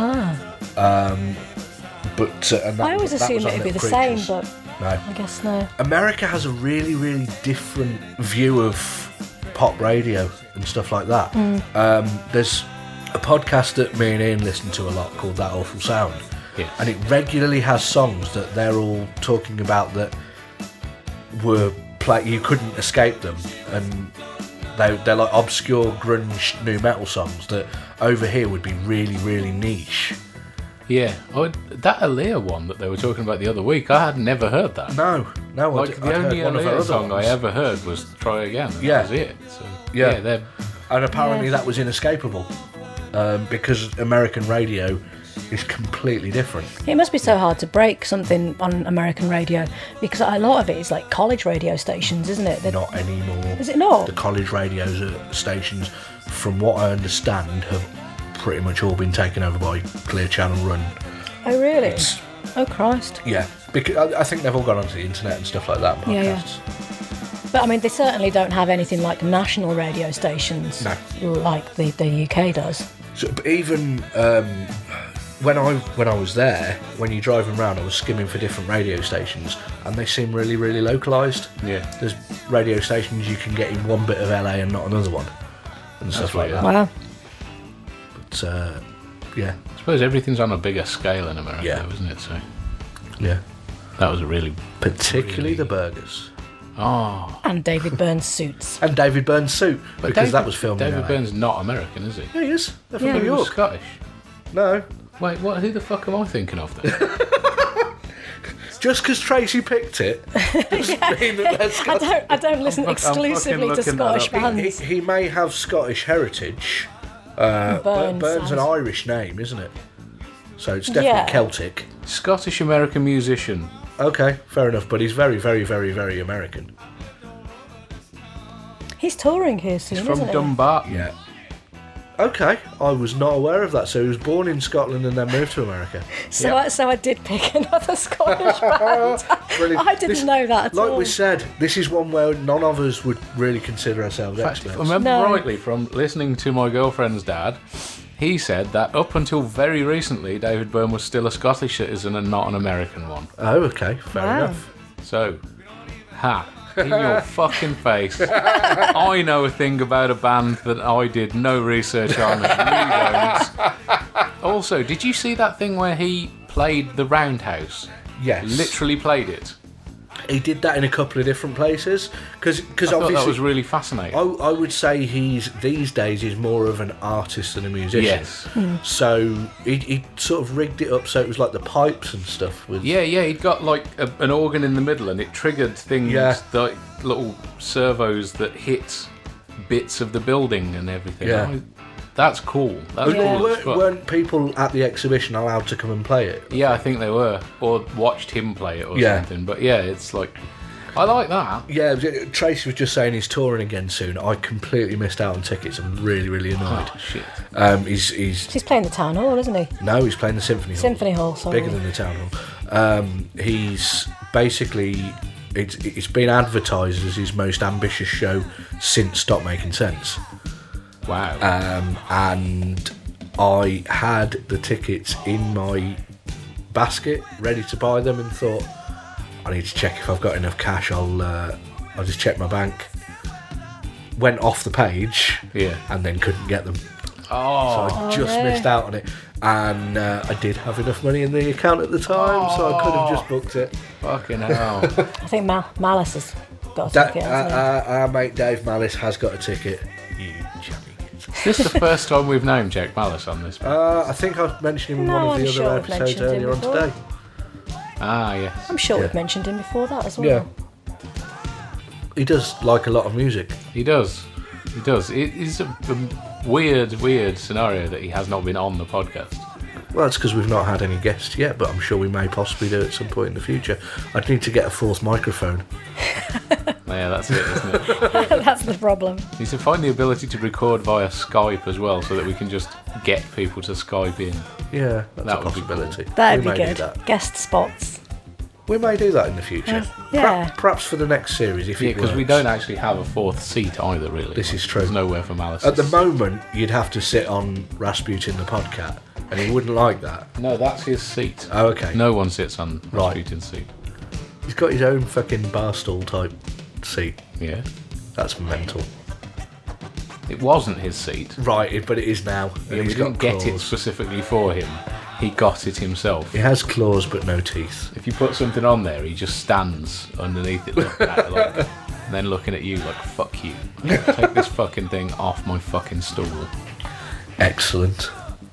But and that, I always that assumed was on it'd be the Little same, Creatures. but No. I guess no. America has a really, really different view of pop radio and stuff like that. There's a podcast that me and Ian listen to a lot called That Awful Sound. Yes. And it regularly has songs that they're all talking about that were you couldn't escape them, and they're like obscure grunge new metal songs that over here would be really, really niche. Yeah. Oh, that Aaliyah one that they were talking about the other week, I had never heard that. No, Like, the only Aaliyah song I ever heard was Try Again. And Yeah. That was it. So, Yeah. they're... And apparently that was inescapable because American radio is completely different. It must be so hard to break something on American radio because a lot of it is like college radio stations, isn't it? Not anymore. Is it not? The college radios stations, from what I understand, have pretty much all been taken over by Clear Channel Run. Oh, really? Oh, Christ. Yeah, because I think they've all gone onto the internet and stuff like that. And Yeah, podcasts. But I mean, they certainly don't have anything like national radio stations like the UK does. So, but even when I was there, when you're driving around, I was skimming for different radio stations, and they seem really, really localised. Yeah. There's radio stations you can get in one bit of LA and not another one, and stuff like that. Wow. But yeah, I suppose everything's on a bigger scale in America, Yeah. though, isn't it? So yeah. that was a really... Particularly the burgers. Oh. And David Byrne's suits. And David Byrne's suit, because that was filmed in David LA. Byrne's not American, is he? Yeah, he is. They're from Yeah. New He was York. Scottish. No. Wait, what? Who the fuck am I thinking of then? Just because Tracy picked it doesn't mean that they're Scottish. I don't listen I'm exclusively to fucking looking that Scottish up. bands. He may have Scottish heritage. Burns Burns an has. Irish name, isn't it? So it's definitely Yeah. Celtic. Scottish-American musician. Okay, fair enough, but he's very, very, very, very American. He's touring here soon, He's from isn't he? Dumbarton. Yeah. Okay, I was not aware of that. So he was born in Scotland and then moved to America. So I did pick another Scottish band. Brilliant. I didn't know that at like all. we said, this is one where none of us would really consider ourselves In fact, if I experts. remember No. rightly from listening to my girlfriend's dad, he said that up until very recently, David Byrne was still a Scottish citizen and not an American one. Oh, okay, fair Wow. enough. So, in your fucking face. I know a thing about a band that I did no research on and you don't. Also, did you see that thing where he played the Roundhouse? Yes. Literally played it. He did that in a couple of different places because I thought obviously that was really fascinating. I would say these days he's more of an artist than a musician. Yes. So he sort of rigged it up so it was like the pipes and stuff. Yeah, he'd got like an organ in the middle and it triggered things like little servos that hit bits of the building and everything. Yeah. That's cool. That's Yeah. cool as fuck. Weren't people at the exhibition allowed to come and play it? Yeah, I think they were, or watched him play it or Yeah. something. But yeah, it's like, I like that. Yeah, Tracy was just saying he's touring again soon. I completely missed out on tickets. I'm really, really annoyed. Oh shit. He's He's playing the town hall, isn't he? no, he's playing the Symphony Hall. Symphony Hall, sorry. Bigger than the Town Hall. He's basically it's been advertised as his most ambitious show since Stop Making Sense. Wow. And I had the tickets in my basket, ready to buy them, and thought, I need to check if I've got enough cash. I'll just check my bank. Went off the page, Yeah. and then couldn't get them. Oh. So I just missed out on it, and I did have enough money in the account at the time, so I could have just booked it. Fucking hell. I think Malice has got a That, ticket, hasn't he? our mate Dave Malice has got a ticket. You jammy. Is this the first time we've known Jack Malice on this? I think I've mentioned him in No, one of the I'm sure other I've episodes mentioned him earlier on before. today. Ah, yes. I'm sure yeah. we've mentioned him before that as well. Yeah. He does like a lot of music. He does. He does. It's a weird scenario that he has not been on the podcast. Well, that's because we've not had any guests yet, but I'm sure we may possibly do at some point in the future. I'd need to get a fourth microphone. Yeah, that's it, isn't it? That's the problem. He needs to find the ability to record via Skype as well, so that we can just get people to Skype in. Yeah, that's That a would be possibility. That'd we be may good. do that. Guest spots. We may do that in the future. Yeah. Perhaps for the next series, if Yeah, it because we works. don't actually have a fourth seat either, really. This is true. There's nowhere for Malice. At the moment, you'd have to sit on Rasputin the podcat, and he wouldn't like that. No, that's his seat. Oh, okay. No one sits on Right. Rasputin's seat. He's got his own fucking bar stool type seat. Yeah. That's mental. It wasn't his seat. Right, but it is now. Yeah, And we he's got didn't get it claws. specifically for him. He got it himself. He has claws but no teeth. If you put something on there, he just stands underneath it, looking at it like, and then looking at you like, fuck you. Take this fucking thing off my fucking stool. Excellent.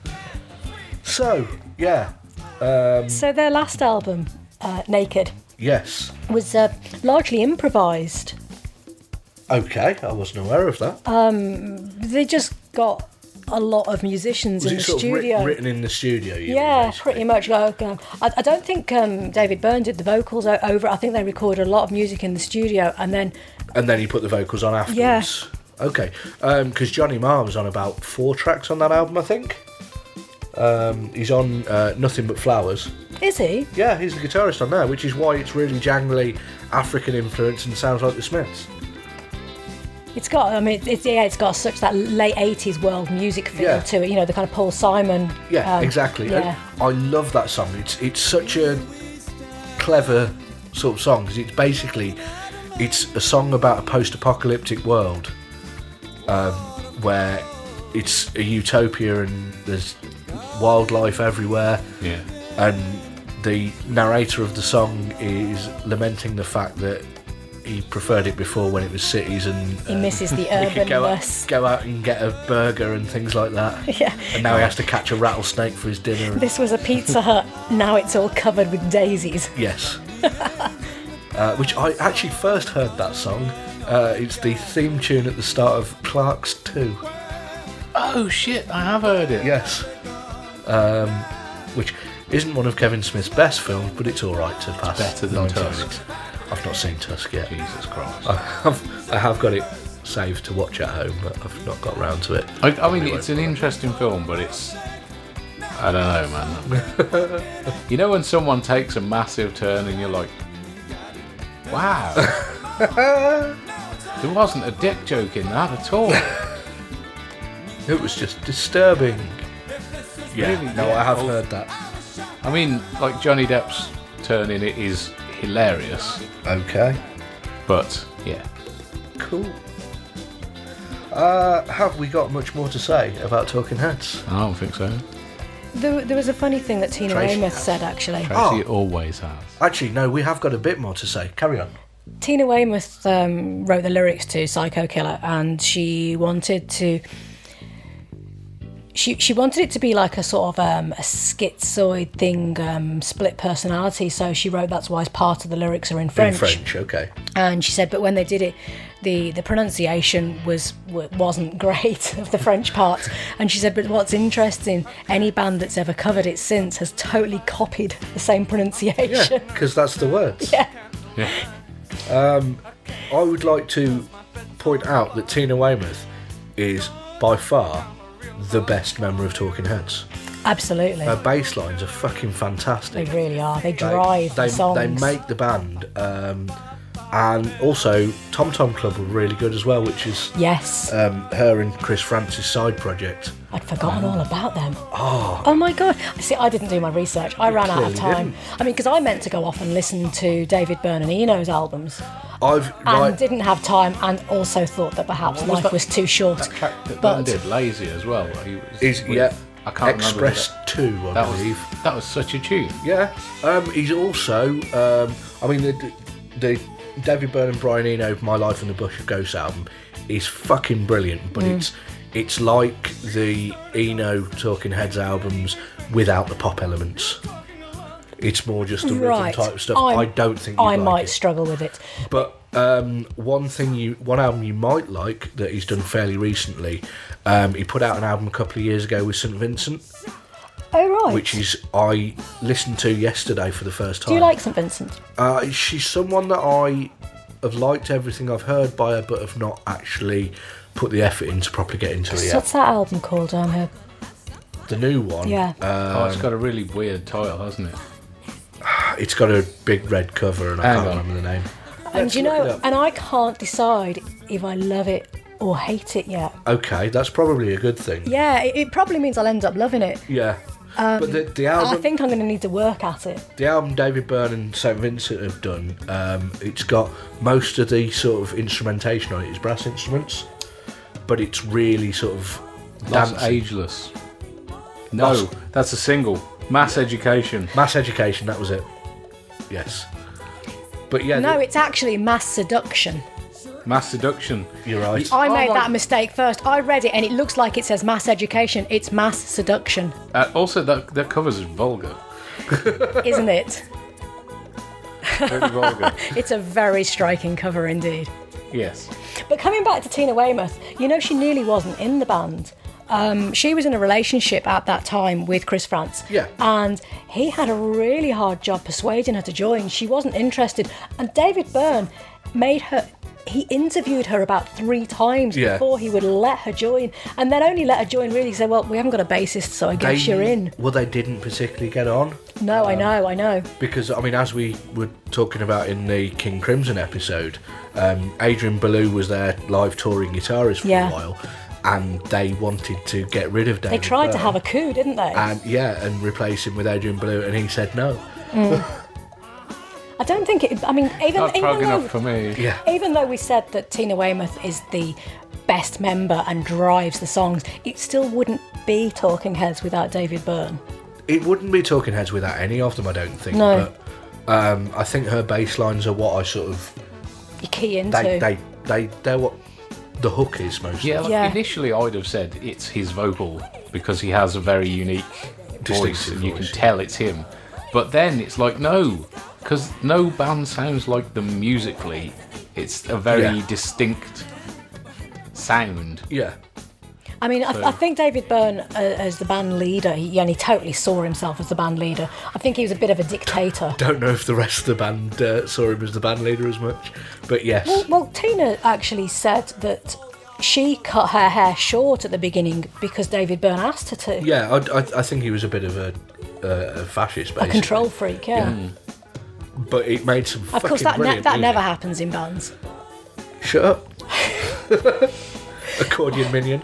So, yeah. So their last album, Naked, Yes. was largely improvised. Okay, I wasn't aware of that. They just got a lot of musicians Was in it the sort studio. of written in the studio? You mean, Yeah, basically? pretty much. I don't think David Byrne did the vocals over. I think they recorded a lot of music in the studio, and then And then he put the vocals on afterwards. Yeah. Okay. Because Johnny Marr was on about 4 tracks on that album, I think. He's on Nothing But Flowers. is he? Yeah, he's the guitarist on there, which is why it's really jangly, African influence and sounds like the Smiths. It's got. I mean, it's got such that late '80s world music feel Yeah. to it. You know, the kind of Paul Simon. Yeah, exactly. Yeah. And I love that song. It's such a clever sort of song because it's a song about a post-apocalyptic world where it's a utopia and there's wildlife everywhere, Yeah. and the narrator of the song is lamenting the fact that he preferred it before when it was cities and He misses the he could urbanness. go out and get a burger and things like that. Yeah. And now he has to catch a rattlesnake for his dinner. This was a Pizza Hut. Now it's all covered with daisies. Yes. Which I actually first heard that song. It's the theme tune at the start of Clark's 2. Oh shit, I have heard it. Yes. Which isn't one of Kevin Smith's best films, but it's alright to pass. better than 90 Tusk. minutes. I've not seen Tusk yet. Jesus Christ. I have got it saved to watch at home, but I've not got round to it. I mean, Probably it's won't. an interesting film, but it's... I don't know, man. You know when someone takes a massive turn and you're like, wow. There wasn't a dick joke in that at all. It was just disturbing. Yeah, Really? no, Yeah. I have Oh. heard that. I mean, like Johnny Depp's turn in it is hilarious, Okay. but yeah. Cool. Have we got much more to say about Talking Heads? I don't think so. There was a funny thing that Tina Tracy Weymouth has. said, actually. Tracy always has. Actually, no, we have got a bit more to say. Carry on. Tina Weymouth wrote the lyrics to Psycho Killer, and she wanted to... She wanted it to be like a sort of a schizoid thing, split personality, so she wrote that's why part of the lyrics are in French. In French, okay. And she said, but when they did it, the pronunciation wasn't great of the French parts. And she said, but what's interesting, any band that's ever covered it since has totally copied the same pronunciation. Yeah, because that's the words. Yeah. I would like to point out that Tina Weymouth is by far the best member of Talking Heads. Absolutely. Her bass lines are fucking fantastic. They really are. They drive the songs. They make the band. And also, Tom Tom Club were really good as well, which is Yes. her and Chris Francis' side project. I'd forgotten all about them. Oh my God. See, I didn't do my research. I ran out of clearly time. didn't. I mean, because I meant to go off and listen to David Byrne and Eno's albums I've and didn't have time, and also thought that perhaps What was life that- was too short. That track that But- Ben did, Lazy, as well. He was is with- yeah, I can't Express remember. 2, I That believe. that was such a tune. Yeah, he's also. I mean, the David Byrne and Brian Eno "My Life in the Bush of Ghosts" album is fucking brilliant, but it's like the Eno Talking Heads albums without the pop elements. It's more just the rhythm type stuff. I don't think you'd I like might it. struggle with it. But one album you might like that he's done fairly recently. He put out an album a couple of years ago with St Vincent, Oh right. which is I listened to yesterday for the first time. Do you like St Vincent? She's someone that I have liked everything I've heard by her, but have not actually put the effort in to properly get into it So yet. what's that album called? Her The new one, Yeah. It's got a really weird title, hasn't it? it's got a big red cover, and I Hang can't on. remember the name. and you look it know, up. and I can't decide if I love it or hate it yet. Okay, that's probably a good thing. Yeah, it probably means I'll end up loving it. Yeah. But the I album, think I'm going to need to work at it. the album David Byrne and St Vincent have done, it's got most of the sort of instrumentation on it is brass instruments, but it's really sort of That's dancey. Ageless. No, that's a single. Mass Education. Mass Education, that was it. Yes. But yeah, No, it's actually Mass Seduction. Mass Seduction. you're right. I made my- that mistake first. I read it and it looks like it says Mass Education. It's Mass Seduction, Also, that covers is vulgar. isn't it? Very vulgar. It's a very striking cover indeed. Yes. But coming back to Tina Weymouth, you know, she nearly wasn't in the band. She was in a relationship at that time with Chris France. Yeah. And he had a really hard job persuading her to join. She wasn't interested. And David Byrne he interviewed her about 3 times Yeah. before he would let her join. And then only let her join really say, well, we haven't got a bassist, so I guess you're in. Well, they didn't particularly get on. No, I know. Because, I mean, as we were talking about in the King Crimson episode, Adrian Ballou was their live touring guitarist for Yeah. a while, and they wanted to get rid of David They tried to Byrne have a coup, didn't they? and replace him with Adrian Ballou, and he said no. I don't think it. I mean, Not prog even enough for me. Yeah. even though we said that Tina Weymouth is the best member and drives the songs, it still wouldn't be Talking Heads without David Byrne. It wouldn't be Talking Heads without any of them, I don't think. No. But I think her bass lines are what I sort of... You key into. They're what the hook is mostly. Yeah, like Yeah. initially I'd have said it's his vocal because he has a very unique voice Distinctive and you voice. can tell it's him. But then it's like, no, because no band sounds like them musically. It's a very Yeah. distinct sound. Yeah. I mean, I think David Byrne, as the band leader, he totally saw himself as the band leader. I think he was a bit of a dictator. Don't know if the rest of the band saw him as the band leader as much, but yes. Well, Tina actually said that she cut her hair short at the beginning because David Byrne asked her to. Yeah, I think he was a bit of a fascist, A basically. control freak, yeah. But it made some Of fucking course, that brilliant never music. happens in bands. Shut up. Accordion minion.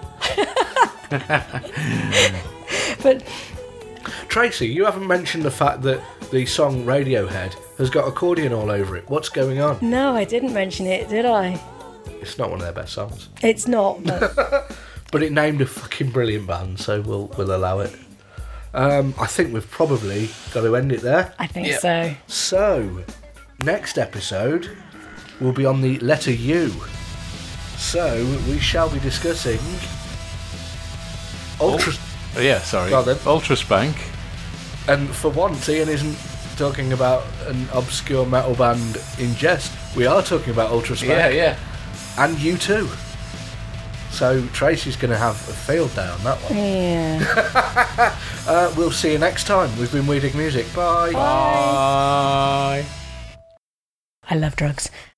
But Tracy, you haven't mentioned the fact that the song Radiohead has got accordion all over it. What's going on? no, I didn't mention it, did I? It's not one of their best songs. It's not. But But it named a fucking brilliant band, so we'll allow it. I think we've probably got to end it there. I think so. So, next episode will be on the letter U. So, we shall be discussing Ultra... Oh, yeah, sorry. Go on then. Ultra Spank. And for once, Ian isn't talking about an obscure metal band in jest. We are talking about Ultra Spank. Yeah, yeah. And you too. So Tracy's going to have a field day on that one. Yeah. We'll see you next time. We've been We Dig Music. Bye. Bye. I love drugs.